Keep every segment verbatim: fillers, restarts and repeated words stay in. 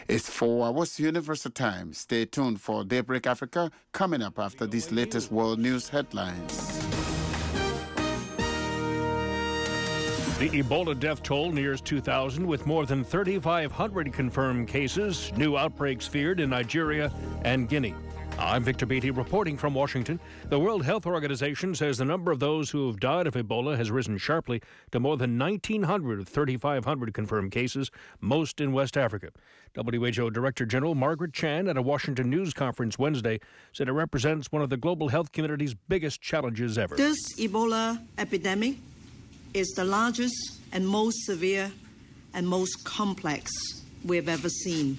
It's four hours Universal Time. Stay tuned for Daybreak Africa coming up after these latest world news headlines. The Ebola death toll nears two thousand with more than thirty-five hundred confirmed cases. New outbreaks feared in Nigeria and Guinea. I'm Victor Beatty reporting from Washington. The World Health Organization says the number of those who have died of Ebola has risen sharply to more than nineteen hundred of thirty-five hundred confirmed cases, most in West Africa. W H O Director General Margaret Chan at a Washington news conference Wednesday said it represents one of the global health community's biggest challenges ever. This Ebola epidemic is the largest and most severe and most complex we've ever seen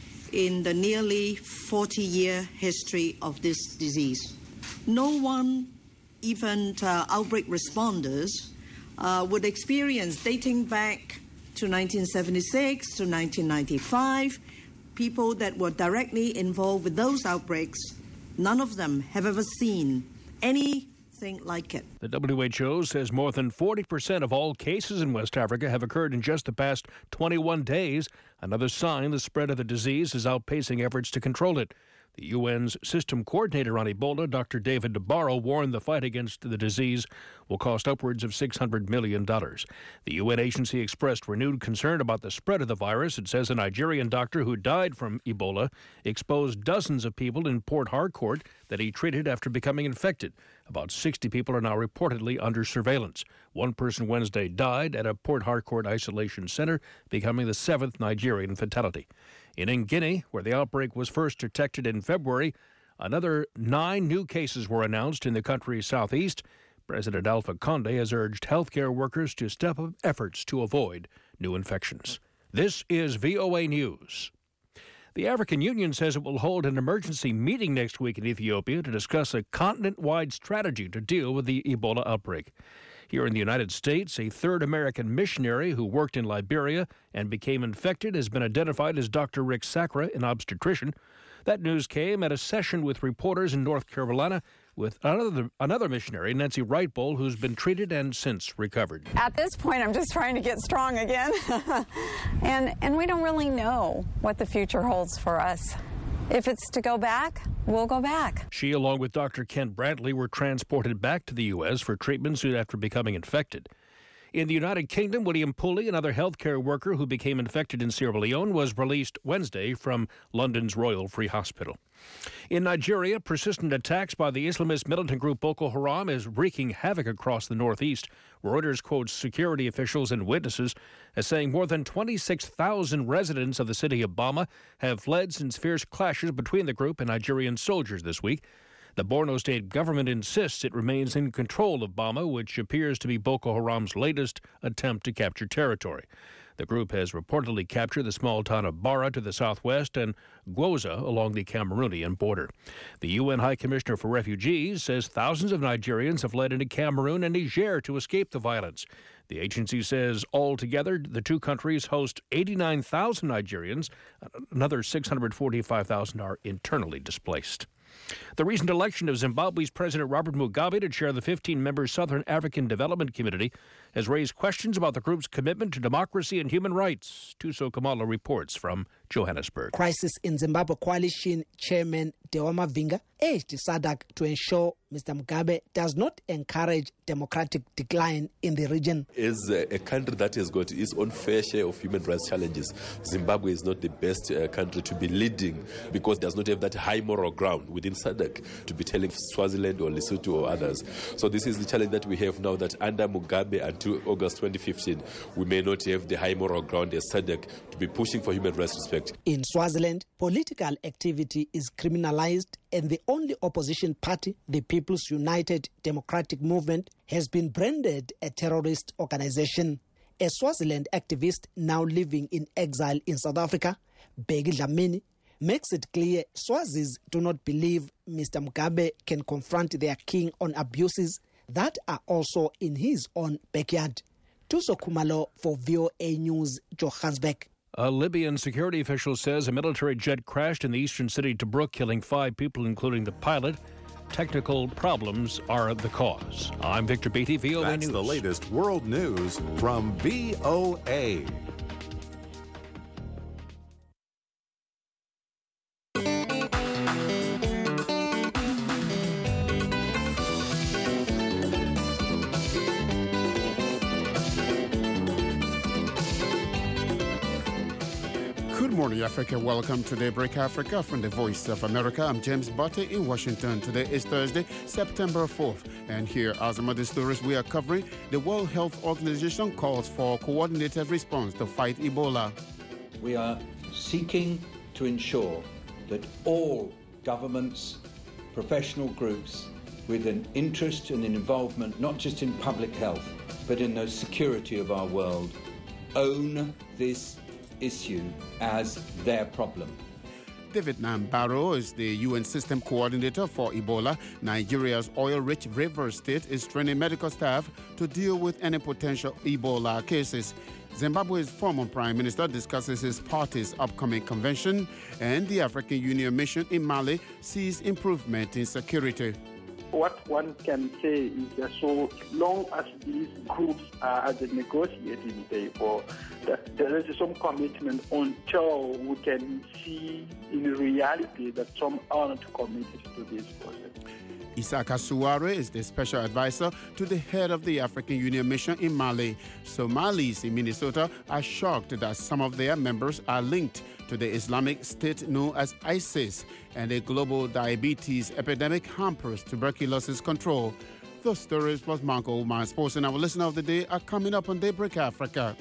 in the nearly forty-year history of this disease. No one, even uh, outbreak responders, uh, would experience, dating back to nineteen seventy-six to nineteen ninety-five, people that were directly involved with those outbreaks, none of them have ever seen any like it. The W H O says more than forty percent of all cases in West Africa have occurred in just the past twenty-one days. Another sign the spread of the disease is outpacing efforts to control it. The U N's system coordinator on Ebola, Doctor David Nabarro, warned the fight against the disease will cost upwards of six hundred million dollars. The U N agency expressed renewed concern about the spread of the virus. It says a Nigerian doctor who died from Ebola exposed dozens of people in Port Harcourt that he treated after becoming infected. About sixty people are now reportedly under surveillance. One person Wednesday died at a Port Harcourt isolation center, becoming the seventh Nigerian fatality. In Guinea, where the outbreak was first detected in February, another nine new cases were announced in the country's southeast. President Alpha Condé has urged healthcare workers to step up efforts to avoid new infections. This is V O A News. The African Union says it will hold an emergency meeting next week in Ethiopia to discuss a continent-wide strategy to deal with the Ebola outbreak. Here in the United States, a third American missionary who worked in Liberia and became infected has been identified as Doctor Rick Sacra, an obstetrician. That news came at a session with reporters in North Carolina with another, another missionary, Nancy Wright-Bull, who's been treated and since recovered. At this point, I'm just trying to get strong again. and, and we don't really know what the future holds for us. If it's to go back, we'll go back. She, along with Doctor Kent Bradley, were transported back to the U S for treatment soon after becoming infected. In the United Kingdom, William Pooley, another healthcare worker who became infected in Sierra Leone, was released Wednesday from London's Royal Free Hospital. In Nigeria, persistent attacks by the Islamist militant group Boko Haram is wreaking havoc across the northeast. Reuters quotes security officials and witnesses as saying more than twenty-six thousand residents of the city of Bama have fled since fierce clashes between the group and Nigerian soldiers this week. The Borno state government insists it remains in control of Bama, which appears to be Boko Haram's latest attempt to capture territory. The group has reportedly captured the small town of Bara to the southwest and Gwoza along the Cameroonian border. The U N High Commissioner for Refugees says thousands of Nigerians have fled into Cameroon and Niger to escape the violence. The agency says altogether the two countries host eighty-nine thousand Nigerians. Another six hundred forty-five thousand are internally displaced. The recent election of Zimbabwe's President Robert Mugabe to chair the fifteen-member Southern African Development Community has raised questions about the group's commitment to democracy and human rights. Tuso Kamala reports from Johannesburg. Crisis in Zimbabwe Coalition Chairman Dewa Mavinga urged SADC to ensure Mister Mugabe does not encourage democratic decline in the region. As a country that has got its own fair share of human rights challenges, Zimbabwe is not the best uh, country to be leading because it does not have that high moral ground within SADC to be telling Swaziland or Lesotho or others. So this is the challenge that we have now, that under Mugabe until August twenty fifteen, we may not have the high moral ground as SADC to be pushing for human rights respect. In Swaziland, political activity is criminalized and the only opposition party, the People's United Democratic Movement, has been branded a terrorist organization. A Swaziland activist now living in exile in South Africa, Bheki Dlamini, makes it clear Swazis do not believe Mister Mugabe can confront their king on abuses that are also in his own backyard. Tuso Kumalo for V O A News, Johannesburg. A Libyan security official says a military jet crashed in the eastern city Tobruk, killing five people, including the pilot. Technical problems are the cause. I'm Victor Beatty, V O A That's News. The latest world news from V O A. Good morning, Africa. Welcome to Daybreak Africa from the Voice of America. I'm James Butter in Washington. Today is Thursday, September fourth. And here are some of the stories we are covering. The World Health Organization calls for coordinated response to fight Ebola. We are seeking to ensure that all governments, professional groups with an interest and an involvement not just in public health, but in the security of our world, own this issue as their problem. David Nambaro is the U N system coordinator for Ebola. Nigeria's oil-rich Rivers State is training medical staff to deal with any potential Ebola cases. Zimbabwe's former prime minister discusses his party's upcoming convention, and the African Union mission in Mali sees improvement in security. What one can say is that so long as these groups are at the negotiating table, that there is some commitment until we can see in reality that some are not committed to this process. Isaka Suare is the special advisor to the head of the African Union mission in Mali. Somalis in Minnesota are shocked that some of their members are linked to the Islamic State known as ISIS, and a global diabetes epidemic hampers tuberculosis control. Those stories plus Marco Oman Sports and our listener of the day are coming up on Daybreak Africa.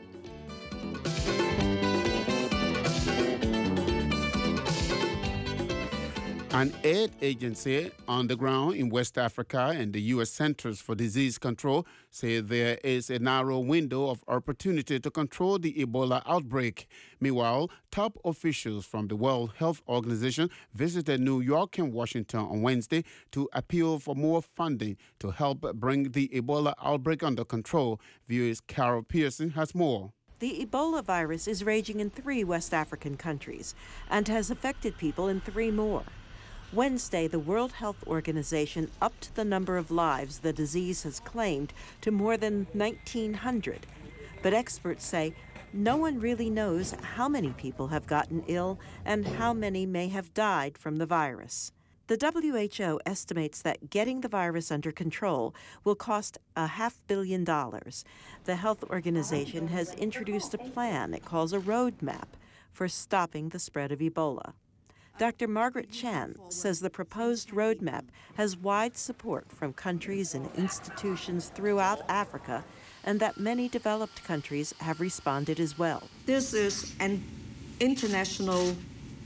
An aid agency on the ground in West Africa and the U S Centers for Disease Control say there is a narrow window of opportunity to control the Ebola outbreak. Meanwhile, top officials from the World Health Organization visited New York and Washington on Wednesday to appeal for more funding to help bring the Ebola outbreak under control. V O A's Carol Pearson has more. The Ebola virus is raging in three West African countries and has affected people in three more. Wednesday, the World Health Organization upped the number of lives the disease has claimed to more than nineteen hundred. But experts say no one really knows how many people have gotten ill and how many may have died from the virus. The W H O estimates that getting the virus under control will cost a half billion dollars. The health organization has introduced a plan it calls a roadmap for stopping the spread of Ebola. Doctor Margaret Chan says the proposed roadmap has wide support from countries and institutions throughout Africa, and that many developed countries have responded as well. This is an international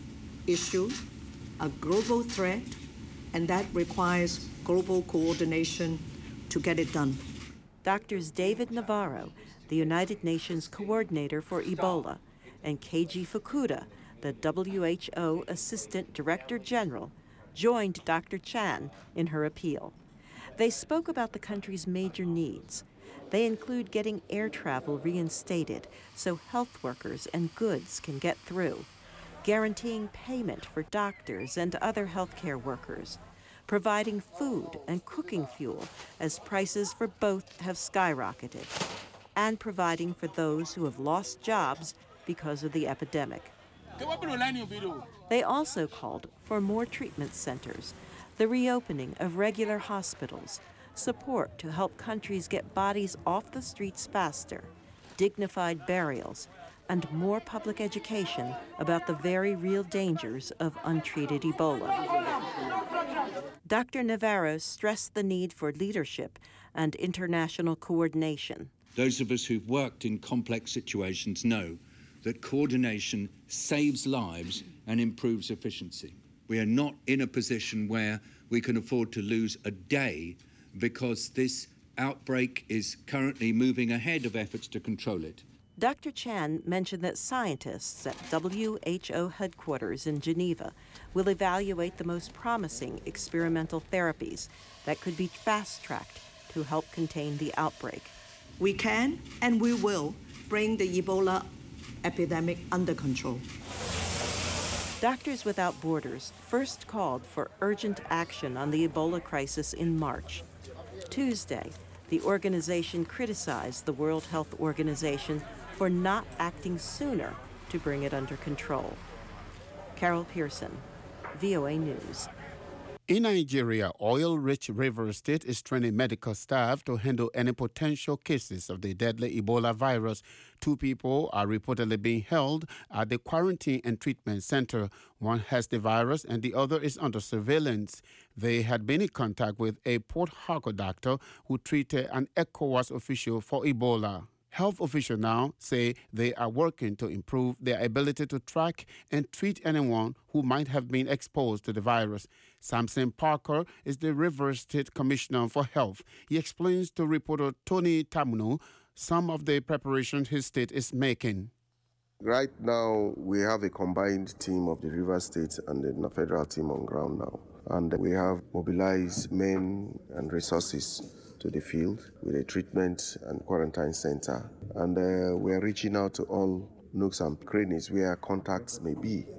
issue, a global threat, and that requires global coordination to get it done. Doctors David Navarro, the United Nations coordinator for Ebola, and Keiji Fukuda, the W H O Assistant Director General, joined Doctor Chan in her appeal. They spoke about the country's major needs. They include getting air travel reinstated so health workers and goods can get through, guaranteeing payment for doctors and other healthcare workers, providing food and cooking fuel as prices for both have skyrocketed, and providing for those who have lost jobs because of the epidemic. They also called for more treatment centers, the reopening of regular hospitals, support to help countries get bodies off the streets faster, dignified burials, and more public education about the very real dangers of untreated Ebola. Doctor Navarro stressed the need for leadership and international coordination. Those of us who've worked in complex situations know that coordination saves lives and improves efficiency. We are not in a position where we can afford to lose a day because this outbreak is currently moving ahead of efforts to control it. Doctor Chan mentioned that scientists at W H O headquarters in Geneva will evaluate the most promising experimental therapies that could be fast-tracked to help contain the outbreak. We can and we will bring the Ebola epidemic under control. Doctors Without Borders first called for urgent action on the Ebola crisis in March. Tuesday, the organization criticized the World Health Organization for not acting sooner to bring it under control. Carol Pearson, V O A News. In Nigeria, oil-rich Rivers State is training medical staff to handle any potential cases of the deadly Ebola virus. Two people are reportedly being held at the quarantine and treatment center. One has the virus and the other is under surveillance. They had been in contact with a Port Harcourt doctor who treated an ECOWAS official for Ebola. Health officials now say they are working to improve their ability to track and treat anyone who might have been exposed to the virus. Samson Parker is the Rivers State Commissioner for Health. He explains to reporter Tony Tamuno some of the preparations his state is making. Right now, we have a combined team of the Rivers State and the federal team on ground now. And we have mobilized men and resources to the field with a treatment and quarantine center. And uh, we are reaching out to all nooks and crannies where contacts may be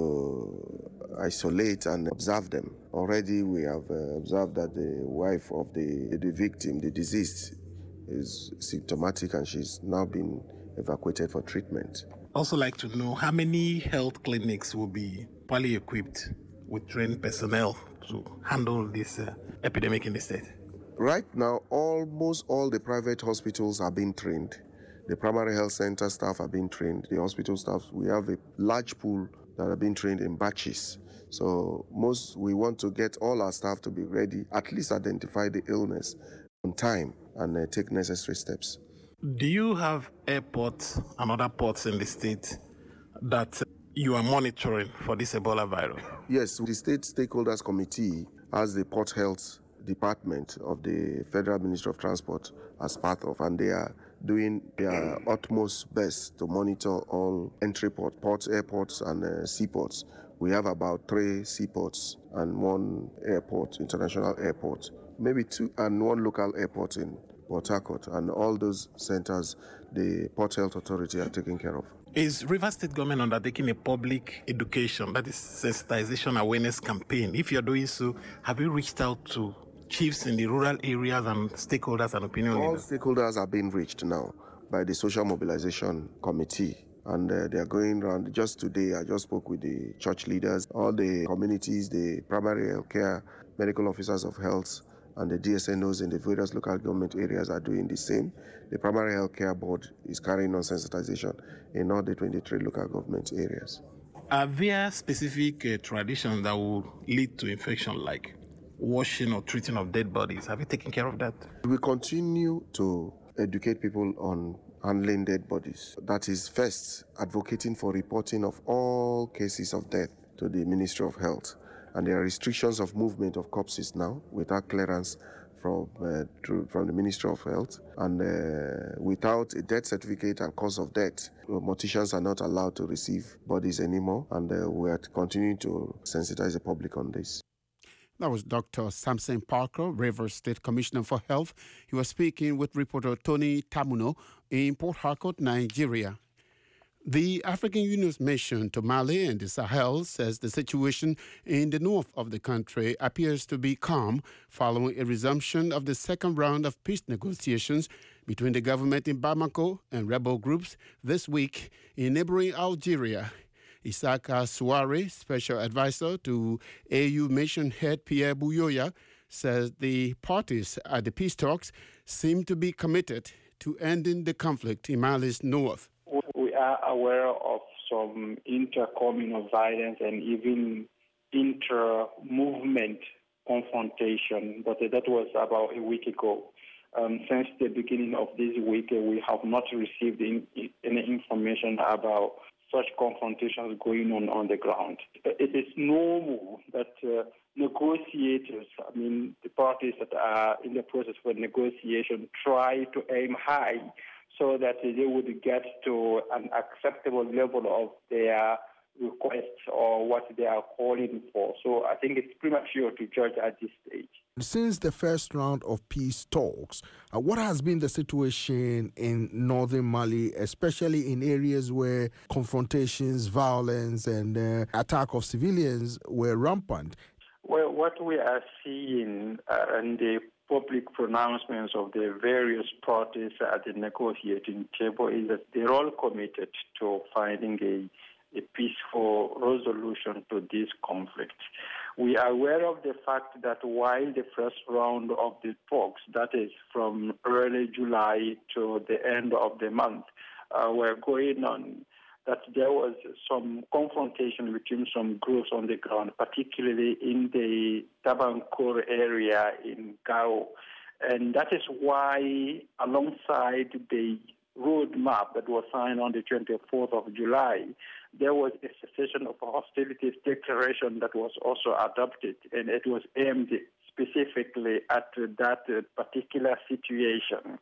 to isolate and observe them. Already we have uh, observed that the wife of the, the victim, the deceased, is symptomatic and she's now been evacuated for treatment. Also like to know how many health clinics will be poorly equipped with trained personnel to handle this uh, epidemic in the state. Right now, almost all the private hospitals are being trained. The primary health center staff are being trained. The hospital staff, we have a large pool that are being trained in batches. So most, we want to get all our staff to be ready, at least identify the illness on time and uh, take necessary steps. Do you have airports and other ports in the state that you are monitoring for this Ebola virus? Yes, the State Stakeholders Committee has the Port Health Department of the Federal Ministry of Transport as part of, and they are doing their utmost best to monitor all entry port, ports, airports, and uh, seaports. We have about three seaports and one airport, international airport, maybe two, and one local airport in Port Harcourt, and all those centers the Port Health Authority are taking care of. Is Rivers State government undertaking a public education, that is sensitization awareness campaign? If you're doing so, have you reached out to chiefs in the rural areas and stakeholders and opinion All leaders? stakeholders are being reached now by the Social Mobilization Committee, and uh, they are going around. Just today, I just spoke with the church leaders, all the communities, the primary health care, medical officers of health, and the D S N Os in the various local government areas are doing the same. The Primary Health Care Board is carrying on sensitization in all the twenty-three local government areas. Are there specific uh, traditions that will lead to infection, like washing or treating of dead bodies? Have you taken care of that? We continue to educate people on handling dead bodies. That is, first, advocating for reporting of all cases of death to the Ministry of Health. And there are restrictions of movement of corpses now without clearance from uh, to, from the Ministry of Health. And uh, without a death certificate and cause of death, morticians are not allowed to receive bodies anymore. And uh, we are continuing to sensitize the public on this. That was Doctor Samson Parker, Rivers State Commissioner for Health. He was speaking with reporter Tony Tamuno in Port Harcourt, Nigeria. The African Union's mission to Mali and the Sahel says the situation in the north of the country appears to be calm following a resumption of the second round of peace negotiations between the government in Bamako and rebel groups this week in neighboring Algeria. Isaka Souare, special advisor to A U mission head Pierre Buyoya, says the parties at the peace talks seem to be committed to ending the conflict in Mali's north. We are aware of some inter-communal violence and even inter-movement confrontation, but that was about a week ago. Um, since the beginning of this week, we have not received in, any information about such confrontations going on on the ground. It is normal that uh, negotiators, I mean, the parties that are in the process for negotiation, try to aim high so that they would get to an acceptable level of their requests or what they are calling for. So I think it's premature to judge at this stage. Since the first round of peace talks, uh, what has been the situation in northern Mali, especially in areas where confrontations, violence, and uh, attack of civilians were rampant? Well, what we are seeing uh, in the public pronouncements of the various parties at the negotiating table is that they're all committed to finding a a peaceful resolution to this conflict. We are aware of the fact that while the first round of the talks, that is from early July to the end of the month, uh, were going on, that there was some confrontation between some groups on the ground, particularly in the Tabankor area in Gao. And that is why, alongside the roadmap that was signed on the twenty-fourth of July, there was a cessation of hostilities declaration that was also adopted, and it was aimed specifically at that particular situation.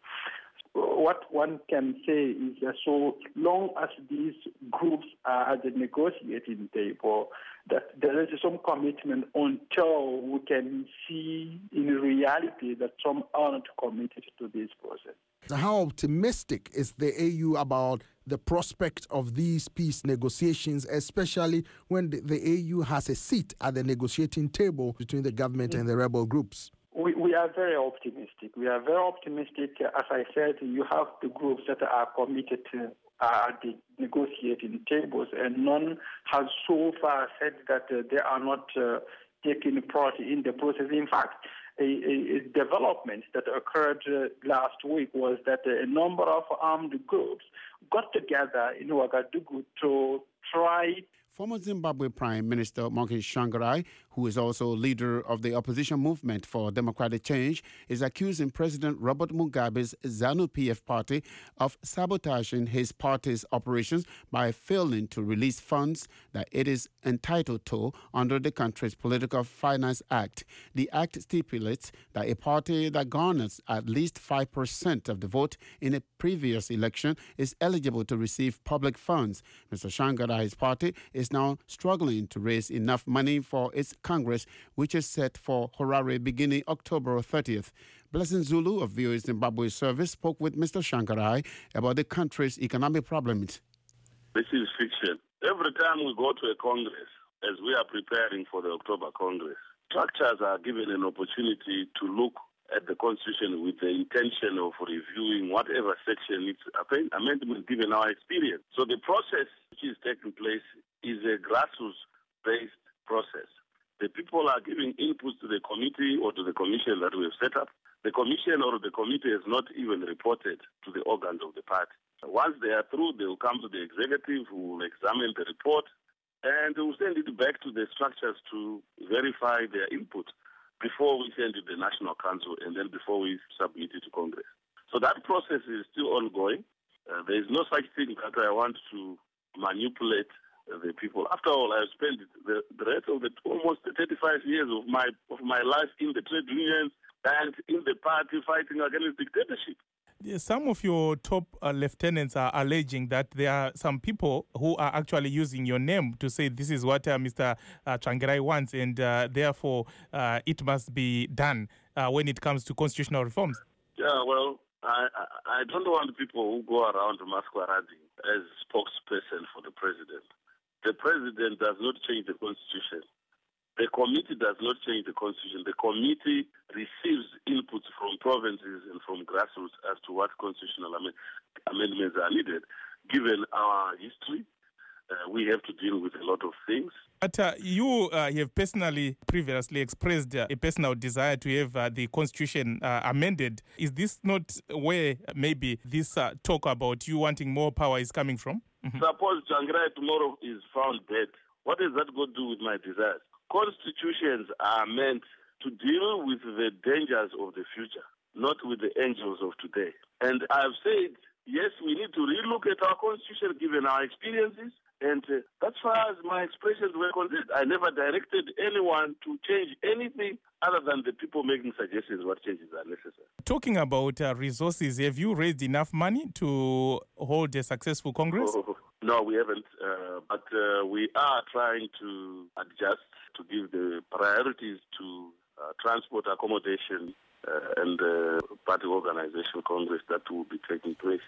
What one can say is that so long as these groups are at the negotiating table, that there is some commitment until we can see in reality that some aren't committed to this process. How optimistic is the A U about the prospect of these peace negotiations, especially when the, the A U has a seat at the negotiating table between the government and the rebel groups? We, we are very optimistic. We are very optimistic. As I said, you have the groups that are committed to uh, the negotiating tables, and none has so far said that uh, they are not uh, taking part in the process. In fact, a, a, a development that occurred uh, last week was that a number of armed groups got together in Ouagadougou to try. Former Zimbabwe Prime Minister Morgan Tsvangirai, who is also leader of the opposition movement for democratic change, is accusing President Robert Mugabe's ZANU-P F party of sabotaging his party's operations by failing to release funds that it is entitled to under the country's Political Finance Act. The act stipulates that a party that garners at least five percent of the vote in a previous election is eligible to receive public funds. Mister Tsvangirai's party is now struggling to raise enough money for its Congress, which is set for Harare beginning October thirtieth. Blessing Zulu of V O A Zimbabwe Service spoke with Mister Tsvangirai about the country's economic problems. This is fiction. Every time we go to a Congress, as we are preparing for the October Congress, structures are given an opportunity to look at the Constitution with the intention of reviewing whatever section needs amendment given our experience. So the process which is taking place is a grassroots-based process. The people are giving inputs to the committee or to the commission that we have set up. The commission or the committee has not even reported to the organs of the party. Once they are through, they will come to the executive who will examine the report and they will send it back to the structures to verify their input before we send it to the National Council and then before we submit it to Congress. So that process is still ongoing. Uh, there is no such thing that I want to manipulate the people. After all, I have spent the, the rest of the almost thirty-five years of my of my life in the trade unions and in the party fighting against dictatorship. Some of your top uh, lieutenants are alleging that there are some people who are actually using your name to say this is what uh, Mister Uh, Tsvangirai wants, and uh, therefore uh, it must be done uh, when it comes to constitutional reforms. Yeah, well, I, I, I don't want people who go around masquerading as spokesperson for the president. The president does not change the constitution. The committee does not change the constitution. The committee receives inputs from provinces and from grassroots as to what constitutional am- amendments are needed. Given our history, uh, we have to deal with a lot of things. But uh, you uh, have personally previously expressed uh, a personal desire to have uh, the constitution uh, amended. Is this not where maybe this uh, talk about you wanting more power is coming from? Mm-hmm. Suppose Tsvangirai tomorrow is found dead. What does that got to do with my desires? Constitutions are meant to deal with the dangers of the future, not with the angels of today. And I've said, yes, we need to relook at our constitution given our experiences. And uh, as far as my expressions were concerned, I never directed anyone to change anything other than the people making suggestions what changes are necessary. Talking about uh, resources, have you raised enough money to hold a successful Congress? Oh, no, we haven't. Uh, but uh, we are trying to adjust to give the priorities to uh, transport, accommodation, uh, and uh, party organization Congress that will be taking place.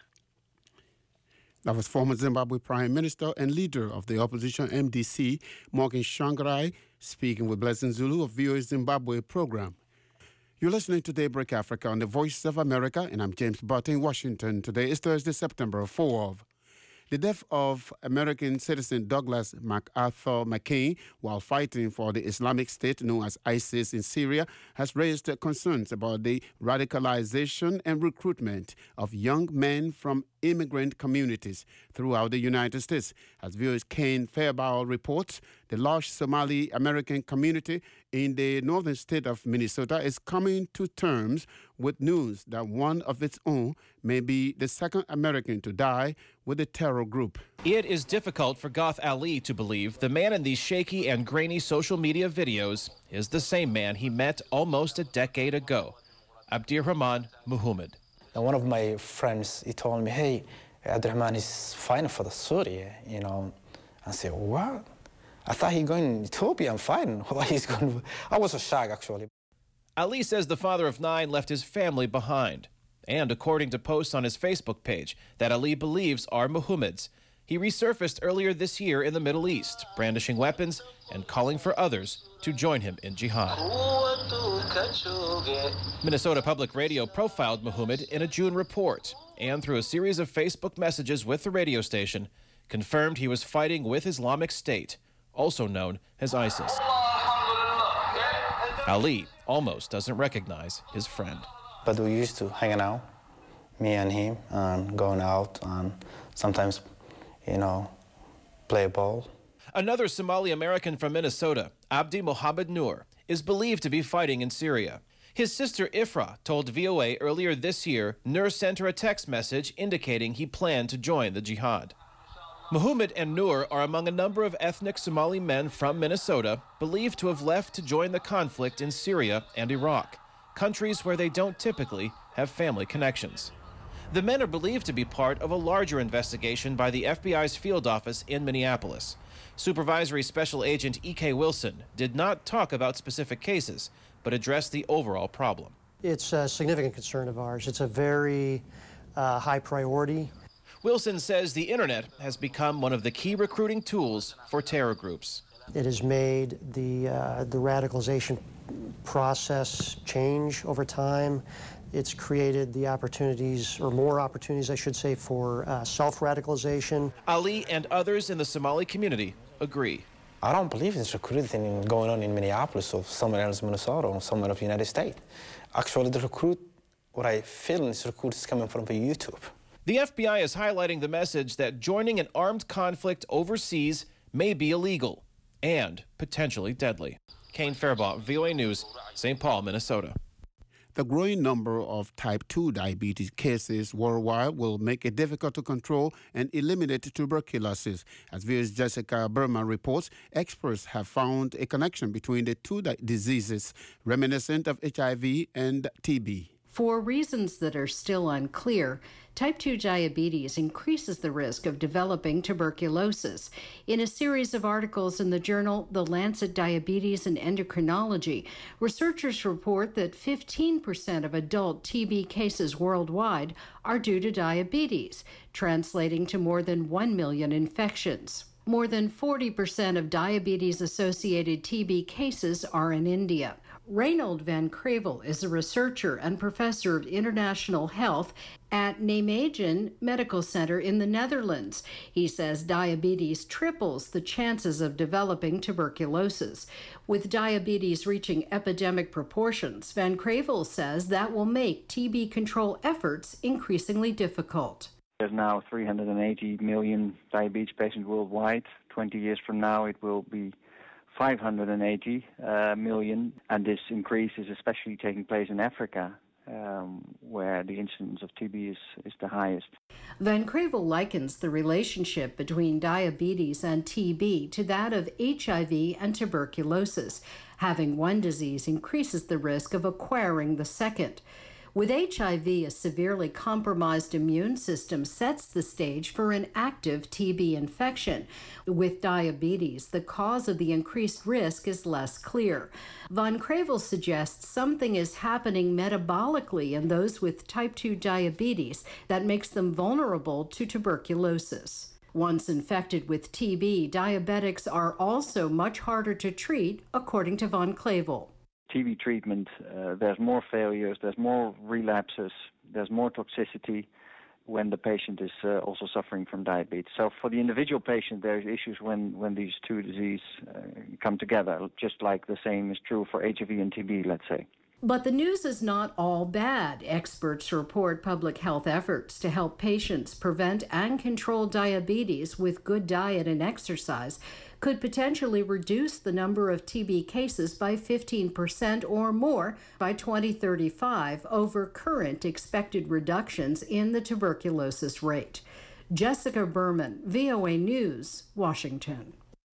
That was former Zimbabwe Prime Minister and leader of the opposition M D C, Morgan Tsvangirai, speaking with Blessing Zulu of V O A Zimbabwe program. You're listening to Daybreak Africa on the Voice of America, and I'm James Butt in Washington. Today is Thursday, September fourth. The death of American citizen Douglas MacArthur McCain while fighting for the Islamic State known as ISIS in Syria has raised concerns about the radicalization and recruitment of young men from immigrant communities throughout the United States. As V O A's Kane Fairbaugh reports, the large Somali American community in the northern state of Minnesota is coming to terms with news that one of its own may be the second American to die with the terror group. It is difficult for Goth Ali to believe the man in these shaky and grainy social media videos is the same man he met almost a decade ago, Abdirahman Muhammad. And one of my friends, he told me, hey, Abdirahman is fighting for the Syria, you know. I said, what? I thought he's going to Ethiopia and fighting. Why he's going? I was a shock, actually. Ali says the father of nine left his family behind. And according to posts on his Facebook page that Ali believes are Muhammad's, he resurfaced earlier this year in the Middle East, brandishing weapons and calling for others to join him in jihad. Minnesota Public Radio profiled Muhammad in a June report and through a series of Facebook messages with the radio station, confirmed he was fighting with Islamic State, also known as ISIS. Ali almost doesn't recognize his friend. But we used to hang out, me and him, and going out and sometimes, you know, play ball. Another Somali American from Minnesota, Abdi Mohammed Noor, is believed to be fighting in Syria. His sister Ifra told V O A earlier this year Noor sent her a text message indicating he planned to join the jihad. Muhammad and Noor are among a number of ethnic Somali men from Minnesota believed to have left to join the conflict in Syria and Iraq, countries where they don't typically have family connections. The men are believed to be part of a larger investigation by the F B I's field office in Minneapolis. Supervisory Special Agent E K Wilson did not talk about specific cases, but addressed the overall problem. It's a significant concern of ours. It's a very uh, high priority. Wilson says the internet has become one of the key recruiting tools for terror groups. It has made the, uh, the radicalization process change over time. It's created the opportunities, or more opportunities, I should say, for uh, self-radicalization. Ali and others in the Somali community agree. I don't believe it's recruiting going on in Minneapolis or somewhere else in Minnesota or somewhere of the United States. Actually, the recruit, what I feel is recruit is coming from YouTube. The F B I is highlighting the message that joining an armed conflict overseas may be illegal and potentially deadly. Kane Fairbaugh, V O A News, Saint Paul, Minnesota. The growing number of type two diabetes cases worldwide will make it difficult to control and eliminate tuberculosis. As V O A's Jessica Berman reports, experts have found a connection between the two di- diseases reminiscent of H I V and T B. For reasons that are still unclear, type two diabetes increases the risk of developing tuberculosis. In a series of articles in the journal The Lancet Diabetes and Endocrinology, researchers report that fifteen percent of adult T B cases worldwide are due to diabetes, translating to more than one million infections. More than forty percent of diabetes-associated T B cases are in India. Reynold van Krevel is a researcher and professor of international health at Nijmegen Medical Center in the Netherlands. He says diabetes triples the chances of developing tuberculosis. With diabetes reaching epidemic proportions, van Krevel says that will make T B control efforts increasingly difficult. There's now three hundred eighty million diabetes patients worldwide. twenty years from now, it will be five hundred eighty uh, million, and this increase is especially taking place in Africa, um, where the incidence of T B is, is the highest. Van Krevel likens the relationship between diabetes and T B to that of H I V and tuberculosis. Having one disease increases the risk of acquiring the second. With H I V, a severely compromised immune system sets the stage for an active T B infection. With diabetes, the cause of the increased risk is less clear. Van Krevel suggests something is happening metabolically in those with type two diabetes that makes them vulnerable to tuberculosis. Once infected with T B, diabetics are also much harder to treat, according to Van Krevel. T B treatment, uh, there's more failures, there's more relapses, there's more toxicity, when the patient is uh, also suffering from diabetes. So for the individual patient, there's issues when, when these two diseases uh, come together, just like the same is true for H I V and T B, let's say. But the news is not all bad. Experts report public health efforts to help patients prevent and control diabetes with good diet and exercise could potentially reduce the number of T B cases by fifteen percent or more by twenty thirty-five over current expected reductions in the tuberculosis rate. Jessica Berman, V O A News, Washington.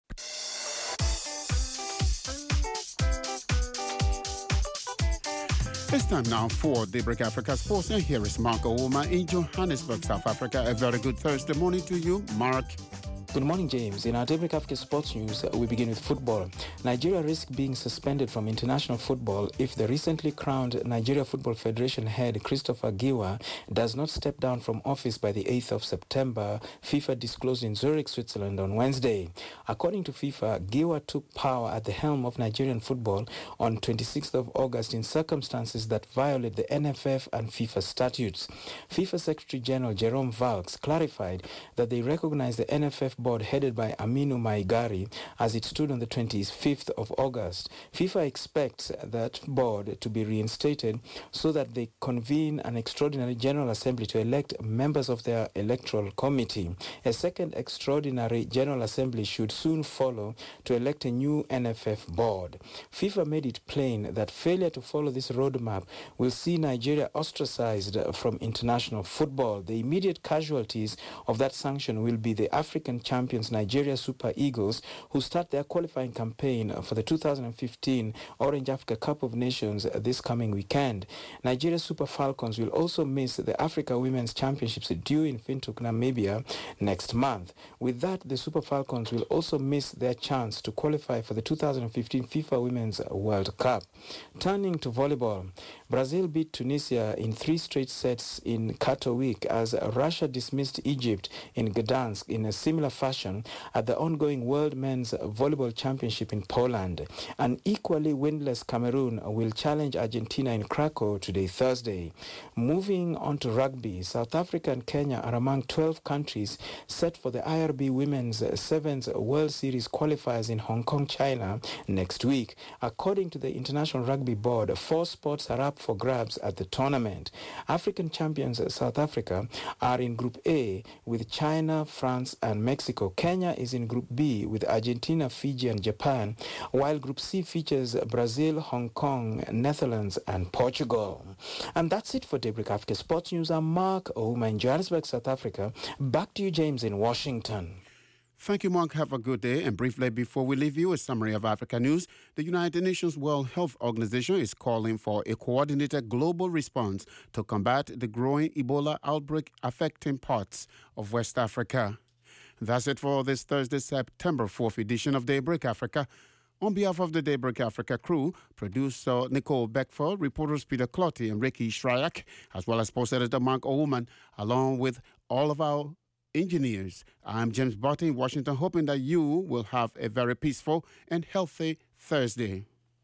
It's time now for Daybreak Africa Sports, and here is Mark Ouma in Johannesburg, South Africa. A very good Thursday morning to you, Mark. Good morning, James. In our Daybreak Africa Sports News, we begin with football. Nigeria risks being suspended from international football if the recently crowned Nigeria Football Federation head Christopher Giwa does not step down from office by the eighth of September, FIFA disclosed in Zurich, Switzerland on Wednesday. According to FIFA, Giwa took power at the helm of Nigerian football on twenty-sixth of August in circumstances that violate the N F F and FIFA statutes. FIFA Secretary General Jerome Valks clarified that they recognize the N F F board headed by Aminu Maigari as it stood on the twenty-fifth of August. FIFA expects that board to be reinstated so that they convene an extraordinary General Assembly to elect members of their electoral committee. A second extraordinary General Assembly should soon follow to elect a new N F F board. FIFA made it plain that failure to follow this roadmap will see Nigeria ostracized from international football. The immediate casualties of that sanction will be the African champions Nigeria Super Eagles, who start their qualifying campaign for the two thousand fifteen Orange Africa Cup of Nations this coming weekend. Nigeria Super Falcons will also miss the Africa Women's Championships due in Windhoek, Namibia next month. With that, the Super Falcons will also miss their chance to qualify for the two thousand fifteen FIFA Women's World Cup. Turning to volleyball, Brazil beat Tunisia in three straight sets in Katowice as Russia dismissed Egypt in Gdansk in a similar fashion at the ongoing World Men's Volleyball Championship in Poland. An equally winless Cameroon will challenge Argentina in Krakow today, Thursday. Moving on to rugby, South Africa and Kenya are among twelve countries set for the I R B Women's Sevens World Series qualifiers in Hong Kong, China next week. According to the International Rugby Board, four spots are up for grabs at the tournament. African champions South Africa are in Group A with China, France, and Mexico. Kenya is in Group B with Argentina, Fiji, and Japan, while Group C features Brazil, Hong Kong, Netherlands, and Portugal. And that's it for Daybreak Africa Sports News. I'm Mark Ouma in Johannesburg, South Africa. Back to you, James, in Washington. Thank you, Mark. Have a good day. And briefly, before we leave you, a summary of Africa news. The United Nations World Health Organization is calling for a coordinated global response to combat the growing Ebola outbreak affecting parts of West Africa. That's it for this Thursday, September fourth edition of Daybreak Africa. On behalf of the Daybreak Africa crew, producer Nicole Beckford, reporters Peter Clotty and Ricky Shryak, as well as post editor Mark Oman, along with all of our engineers. I'm James Barton in Washington, hoping that you will have a very peaceful and healthy Thursday.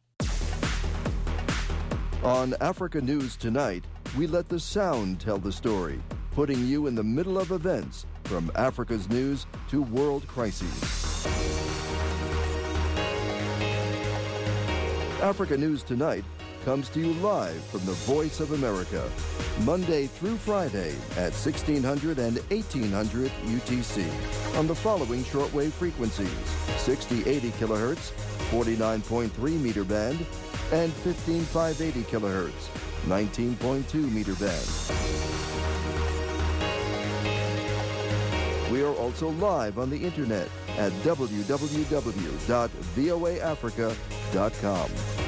On Africa News Tonight, we let the sound tell the story, putting you in the middle of events from Africa's news to world crises. Africa News Tonight comes to you live from the Voice of America, Monday through Friday at sixteen hundred and eighteen hundred U T C on the following shortwave frequencies: sixty eighty kilohertz, forty-nine point three meter band, and fifteen five eighty kilohertz, nineteen point two meter band. We are also live on the internet at w w w dot v o a africa dot com.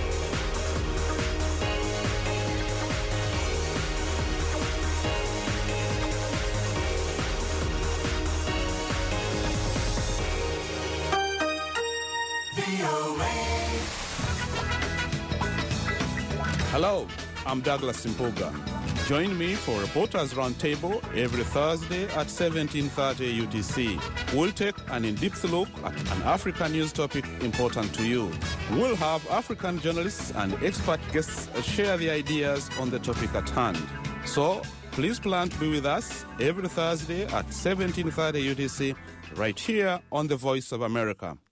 Hello, I'm Douglas Simpoga. Join me for Reporters Roundtable every Thursday at seventeen thirty U T C. We'll take an in-depth look at an African news topic important to you. We'll have African journalists and expert guests share their ideas on the topic at hand. So, Please plan to be with us every Thursday at seventeen thirty U T C, right here on the Voice of America.